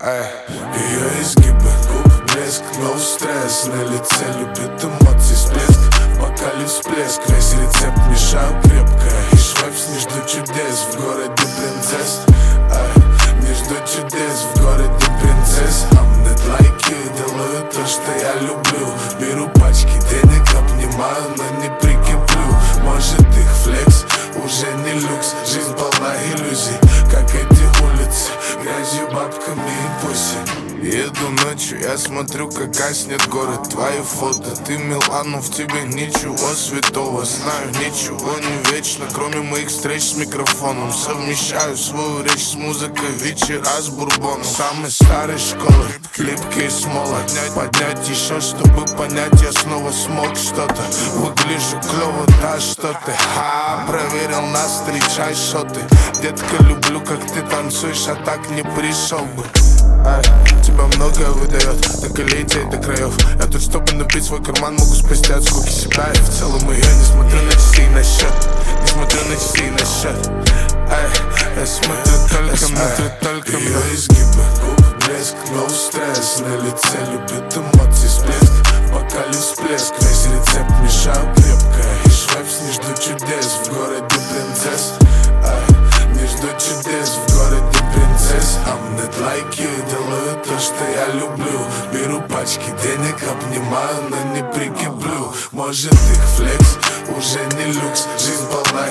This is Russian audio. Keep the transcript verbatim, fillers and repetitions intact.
Эй. Ее изгибы, губ, блеск, no стресс. На лице любит эмоций всплеск. Бокале всплеск, весь рецепт мешаю крепко. И швепс, не жду чудес в городе принцесс. Эй. Не жду чудес в городе принцесс. I'm not like you, делаю то, что я люблю. Беру пачки денег, обнимаю, но не прикреплю. Может их флекс, уже не люкс. Жизнь полна иллюзий, как эти улицы, грязью, бабками и пуси. Еду ночью, я смотрю, как гаснет город. Твои фото, ты Милану, в тебе ничего святого. Знаю, ничего не вечно, кроме моих встреч с микрофоном. Совмещаю свою речь с музыкой, вечера с бурбоном. Самой старой школы, липкие смола. Поднять еще, чтобы понять, я снова смог что-то. Выгляжу клево, да что ты. Ха, проверил нас, встречай шоты. Детка, люблю, как ты танцуешь, а так не пришел бы. Ай, тебя многое выдает, так и лейте до краев. Я тут, чтобы набить свой карман, могу спасти от скуки себя. И в целом я не смотрю на часы и на счет. Не смотрю на часы и на счет. Ай, я смотрю только, смотрю только на ее изгибы, губ, блеск, no стресс. На лице любит эмоций всплеск. Бокале всплеск, весь рецепт мешаю крепко. И швепс, не жду чудес в городе принцесс. Ай, не жду чудес в городе принцесс. I'm not like you, делаю то, что я люблю. Беру пачки денег, обнимаю, но не прикреплю. Может их флекс, уже не люкс. Жизнь полна